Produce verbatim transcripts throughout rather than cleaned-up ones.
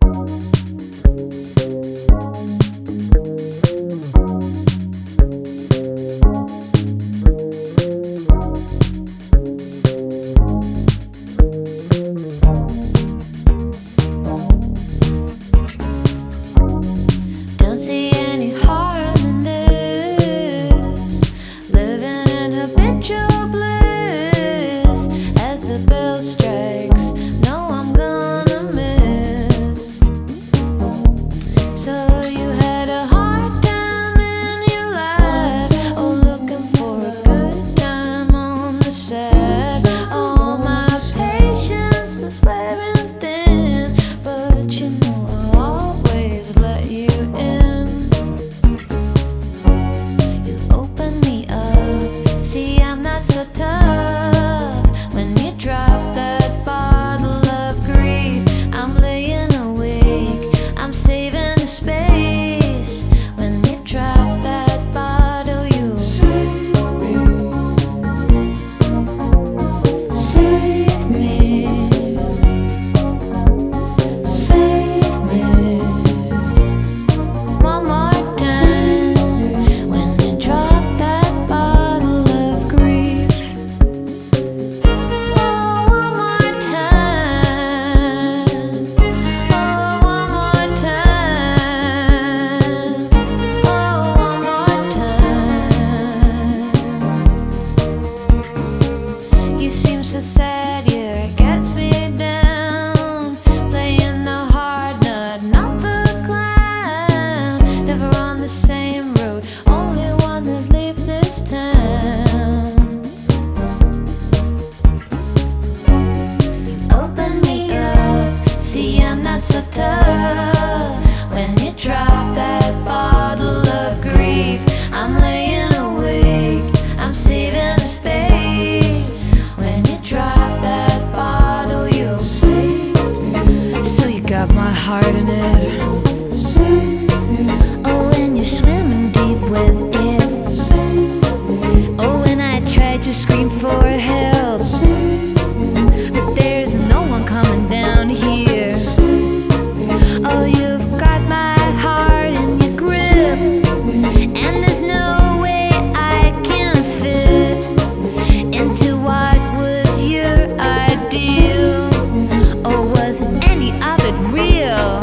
Don't see any harm in this, living in habitual bliss. As the bell strikes, no, I'm gonna miss. So you had a hard time in your life, oh, looking for a good time on the side. All my patience was wearing thin, but you know I'll always let you in. You open me up, see I'm not so tough. When you drop that bottle of grief, I'm laying awake, I'm saving the space. When you drop that bottle, you save me, save me, save me. One more time, when you drop that bottle of grief. Oh, one more time. Oh, one more time. Oh, one more time. You seem so sad, yeah, it gets me down. Playing the hard nut, not the clown. Never on the same road, only one that leaves this town. Open me up, see I'm not so tough. When you drop that bottle of grief, I'm laying awake, I'm saving the space. When you drop that bottle, you'll save me. So you got my heart in it. Oh, and you're swimming deep with it. Oh, and I tried to scream for help, but there's no one coming down here. Oh, you've got my heart in your grip, and there's no way I can fit into what was your ideal. Or wasn't any of it real?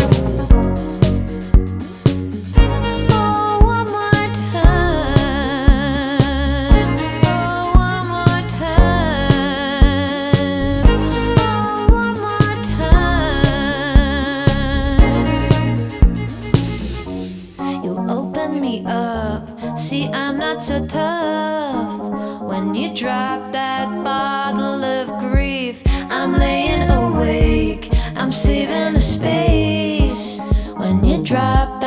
Oh, one more time. Oh, one more time. Oh, one more time. You open me up, see I'm not so tough. When you drop that bottle of grief, I'm laying awake, I'm saving a space. When you drop